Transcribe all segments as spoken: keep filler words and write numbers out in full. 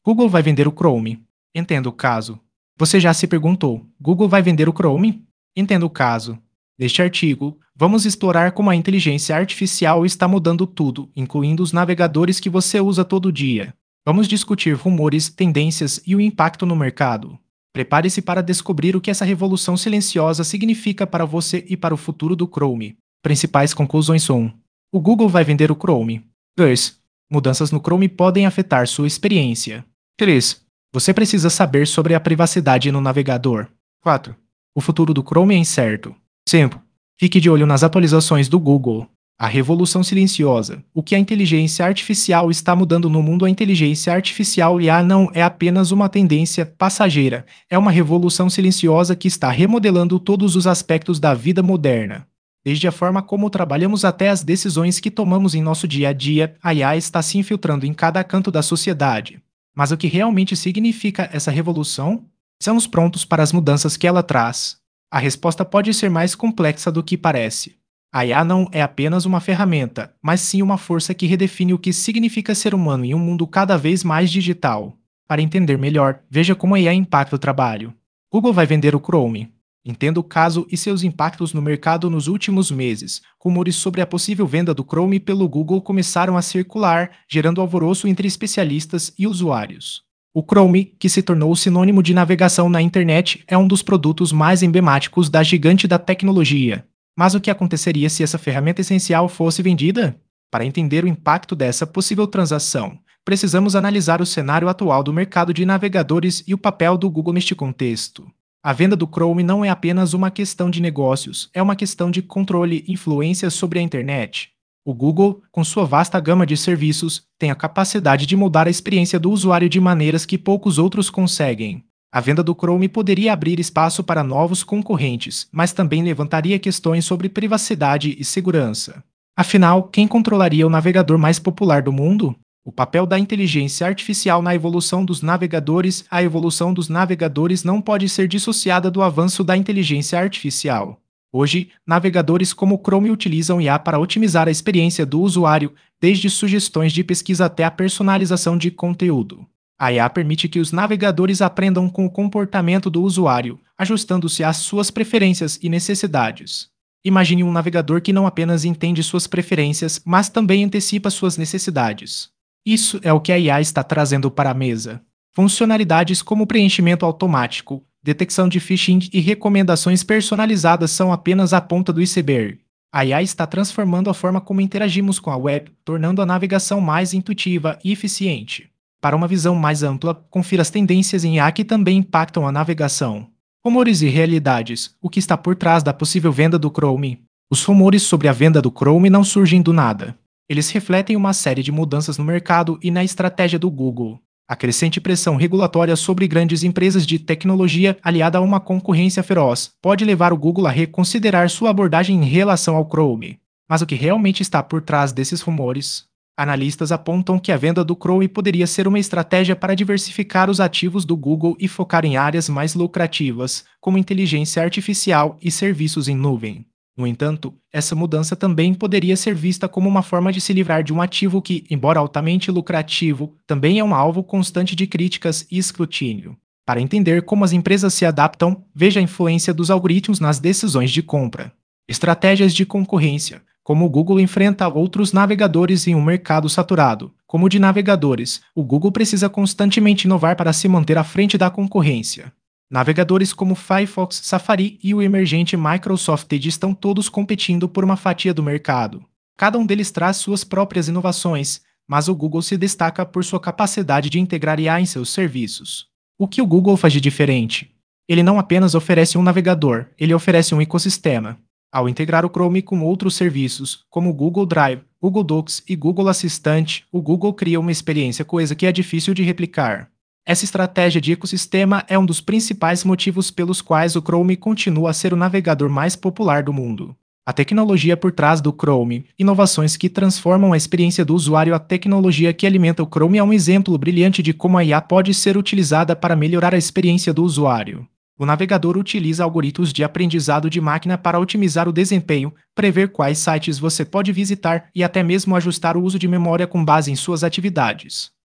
Google vai vender o Chrome. Entenda o caso. Você já se perguntou: Google vai vender o Chrome? Entenda o caso. Neste artigo, vamos explorar como a inteligência artificial está mudando tudo, incluindo os navegadores que você usa todo dia. Vamos discutir rumores, tendências e o impacto no mercado. Prepare-se para descobrir o que essa revolução silenciosa significa para você e para o futuro do Chrome. Principais conclusões um. O Google vai vender o Chrome. dois. Mudanças no Chrome podem afetar sua experiência. três. Você precisa saber sobre a privacidade no navegador. quatro. O futuro do Chrome é incerto. cinco. Fique de olho nas atualizações do Google. A revolução silenciosa. O que a inteligência artificial está mudando no mundo? A inteligência artificial I A não é apenas uma tendência passageira, é uma revolução silenciosa que está remodelando todos os aspectos da vida moderna. Desde a forma como trabalhamos até as decisões que tomamos em nosso dia a dia, a I A está se infiltrando em cada canto da sociedade. Mas o que realmente significa essa revolução? Estamos prontos para as mudanças que ela traz? A resposta pode ser mais complexa do que parece. A I A não é apenas uma ferramenta, mas sim uma força que redefine o que significa ser humano em um mundo cada vez mais digital. Para entender melhor, veja como a I A impacta o trabalho. Google vai vender o Chrome. Entenda o caso e seus impactos no mercado nos últimos meses. Rumores sobre a possível venda do Chrome pelo Google começaram a circular, gerando alvoroço entre especialistas e usuários. O Chrome, que se tornou sinônimo de navegação na internet, é um dos produtos mais emblemáticos da gigante da tecnologia. Mas o que aconteceria se essa ferramenta essencial fosse vendida? Para entender o impacto dessa possível transação, precisamos analisar o cenário atual do mercado de navegadores e o papel do Google neste contexto. A venda do Chrome não é apenas uma questão de negócios, é uma questão de controle e influência sobre a internet. O Google, com sua vasta gama de serviços, tem a capacidade de mudar a experiência do usuário de maneiras que poucos outros conseguem. A venda do Chrome poderia abrir espaço para novos concorrentes, mas também levantaria questões sobre privacidade e segurança. Afinal, quem controlaria o navegador mais popular do mundo? O papel da inteligência artificial na evolução dos navegadores. A evolução dos navegadores não pode ser dissociada do avanço da inteligência artificial. Hoje, navegadores como o Chrome utilizam I A para otimizar a experiência do usuário, desde sugestões de pesquisa até a personalização de conteúdo. A I A permite que os navegadores aprendam com o comportamento do usuário, ajustando-se às suas preferências e necessidades. Imagine um navegador que não apenas entende suas preferências, mas também antecipa suas necessidades. Isso é o que a I A está trazendo para a mesa. Funcionalidades como preenchimento automático, detecção de phishing e recomendações personalizadas são apenas a ponta do iceberg. A I A está transformando a forma como interagimos com a web, tornando a navegação mais intuitiva e eficiente. Para uma visão mais ampla, confira as tendências em I A que também impactam a navegação. Rumores e realidades. O que está por trás da possível venda do Chrome? Os rumores sobre a venda do Chrome não surgem do nada. Eles refletem uma série de mudanças no mercado e na estratégia do Google. A crescente pressão regulatória sobre grandes empresas de tecnologia, aliada a uma concorrência feroz, pode levar o Google a reconsiderar sua abordagem em relação ao Chrome. Mas o que realmente está por trás desses rumores? Analistas apontam que a venda do Chrome poderia ser uma estratégia para diversificar os ativos do Google e focar em áreas mais lucrativas, como inteligência artificial e serviços em nuvem. No entanto, essa mudança também poderia ser vista como uma forma de se livrar de um ativo que, embora altamente lucrativo, também é um alvo constante de críticas e escrutínio. Para entender como as empresas se adaptam, veja a influência dos algoritmos nas decisões de compra. Estratégias de concorrência. Como o Google enfrenta outros navegadores em um mercado saturado. Como o de navegadores, o Google precisa constantemente inovar para se manter à frente da concorrência. Navegadores como Firefox, Safari e o emergente Microsoft Edge estão todos competindo por uma fatia do mercado. Cada um deles traz suas próprias inovações, mas o Google se destaca por sua capacidade de integrar I A em seus serviços. O que o Google faz de diferente? Ele não apenas oferece um navegador, ele oferece um ecossistema. Ao integrar o Chrome com outros serviços, como o Google Drive, Google Docs e Google Assistant, o Google cria uma experiência coesa que é difícil de replicar. Essa estratégia de ecossistema é um dos principais motivos pelos quais o Chrome continua a ser o navegador mais popular do mundo. A tecnologia por trás do Chrome, inovações que transformam a experiência do usuário. A tecnologia que alimenta o Chrome é um exemplo brilhante de como a I A pode ser utilizada para melhorar a experiência do usuário. O navegador utiliza algoritmos de aprendizado de máquina para otimizar o desempenho, prever quais sites você pode visitar e até mesmo ajustar o uso de memória com base em suas atividades.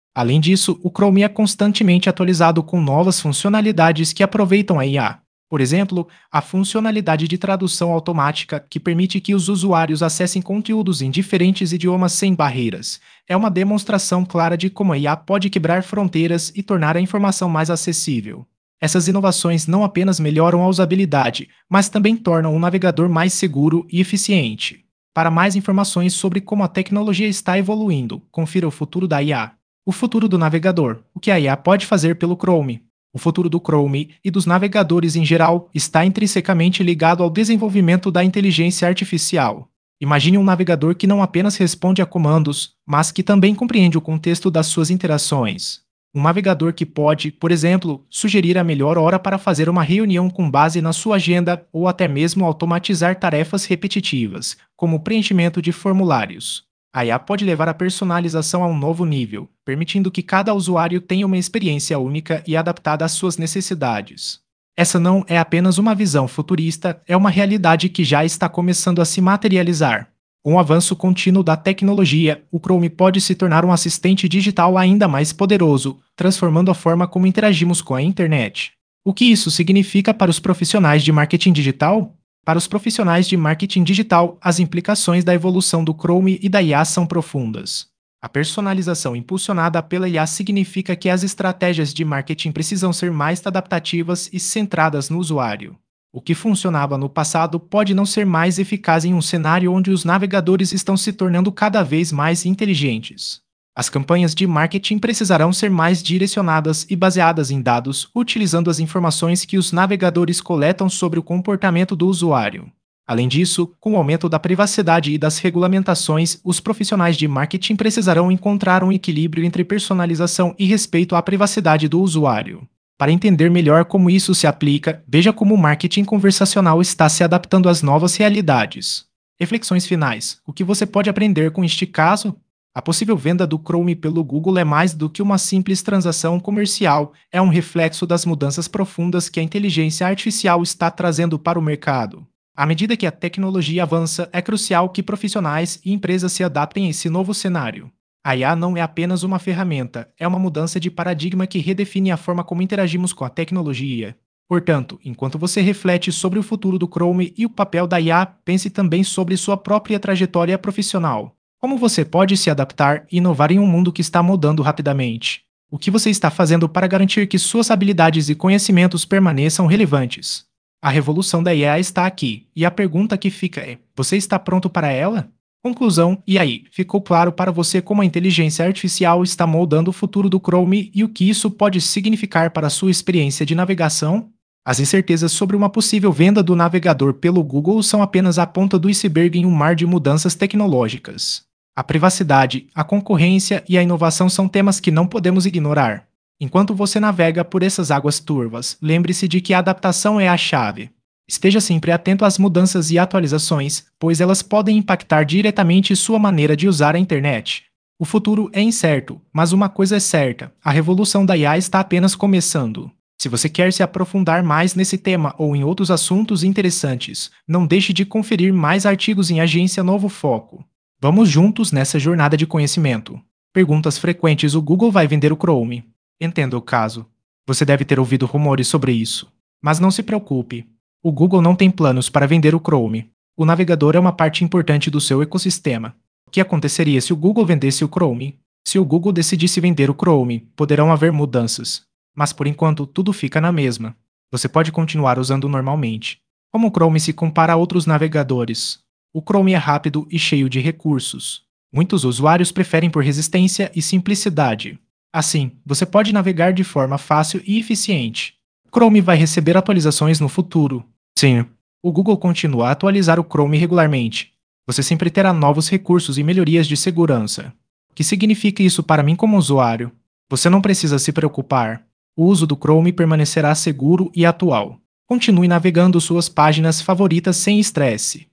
Além disso, o Chrome é constantemente atualizado com novas funcionalidades que aproveitam a I A. Por exemplo, a funcionalidade de tradução automática, que permite que os usuários acessem conteúdos em diferentes idiomas sem barreiras, é uma demonstração clara de como a I A pode quebrar fronteiras e tornar a informação mais acessível. Essas inovações não apenas melhoram a usabilidade, mas também tornam o navegador mais seguro e eficiente. Para mais informações sobre como a tecnologia está evoluindo, confira o futuro da I A. O futuro do navegador, o que a I A pode fazer pelo Chrome. O futuro do Chrome e dos navegadores em geral está intrinsecamente ligado ao desenvolvimento da inteligência artificial. Imagine um navegador que não apenas responde a comandos, mas que também compreende o contexto das suas interações. Um navegador que pode, por exemplo, sugerir a melhor hora para fazer uma reunião com base na sua agenda ou até mesmo automatizar tarefas repetitivas, como o preenchimento de formulários. A I A pode levar a personalização a um novo nível, permitindo que cada usuário tenha uma experiência única e adaptada às suas necessidades. Essa não é apenas uma visão futurista, é uma realidade que já está começando a se materializar. Com o avanço contínuo da tecnologia, o Chrome pode se tornar um assistente digital ainda mais poderoso, transformando a forma como interagimos com a internet. O que isso significa para os profissionais de marketing digital? Para os profissionais de marketing digital, as implicações da evolução do Chrome e da I A são profundas. A personalização impulsionada pela I A significa que as estratégias de marketing precisam ser mais adaptativas e centradas no usuário. O que funcionava no passado pode não ser mais eficaz em um cenário onde os navegadores estão se tornando cada vez mais inteligentes. As campanhas de marketing precisarão ser mais direcionadas e baseadas em dados, utilizando as informações que os navegadores coletam sobre o comportamento do usuário. Além disso, com o aumento da privacidade e das regulamentações, os profissionais de marketing precisarão encontrar um equilíbrio entre personalização e respeito à privacidade do usuário. Para entender melhor como isso se aplica, veja como o marketing conversacional está se adaptando às novas realidades. Reflexões finais. O que você pode aprender com este caso? A possível venda do Chrome pelo Google é mais do que uma simples transação comercial, é um reflexo das mudanças profundas que a inteligência artificial está trazendo para o mercado. À medida que a tecnologia avança, é crucial que profissionais e empresas se adaptem a esse novo cenário. A I A não é apenas uma ferramenta, é uma mudança de paradigma que redefine a forma como interagimos com a tecnologia. Portanto, enquanto você reflete sobre o futuro do Chrome e o papel da I A, pense também sobre sua própria trajetória profissional. Como você pode se adaptar e inovar em um mundo que está mudando rapidamente? O que você está fazendo para garantir que suas habilidades e conhecimentos permaneçam relevantes? A revolução da I A está aqui, e a pergunta que fica é: você está pronto para ela? Conclusão: e aí, ficou claro para você como a inteligência artificial está moldando o futuro do Chrome e o que isso pode significar para a sua experiência de navegação? As incertezas sobre uma possível venda do navegador pelo Google são apenas a ponta do iceberg em um mar de mudanças tecnológicas. A privacidade, a concorrência e a inovação são temas que não podemos ignorar. Enquanto você navega por essas águas turvas, lembre-se de que a adaptação é a chave. Esteja sempre atento às mudanças e atualizações, pois elas podem impactar diretamente sua maneira de usar a internet. O futuro é incerto, mas uma coisa é certa: a revolução da I A está apenas começando. Se você quer se aprofundar mais nesse tema ou em outros assuntos interessantes, não deixe de conferir mais artigos em Agência Novo Foco. Vamos juntos nessa jornada de conhecimento. Perguntas frequentes: o Google vai vender o Chrome? Entenda o caso. Você deve ter ouvido rumores sobre isso. Mas não se preocupe. O Google não tem planos para vender o Chrome. O navegador é uma parte importante do seu ecossistema. O que aconteceria se o Google vendesse o Chrome? Se o Google decidisse vender o Chrome, poderão haver mudanças. Mas por enquanto, tudo fica na mesma. Você pode continuar usando normalmente. Como o Chrome se compara a outros navegadores? O Chrome é rápido e cheio de recursos. Muitos usuários preferem por resistência e simplicidade. Assim, você pode navegar de forma fácil e eficiente. O Chrome vai receber atualizações no futuro. Sim, o Google continua a atualizar o Chrome regularmente. Você sempre terá novos recursos e melhorias de segurança. O que significa isso para mim como usuário? Você não precisa se preocupar. O uso do Chrome permanecerá seguro e atual. Continue navegando suas páginas favoritas sem estresse.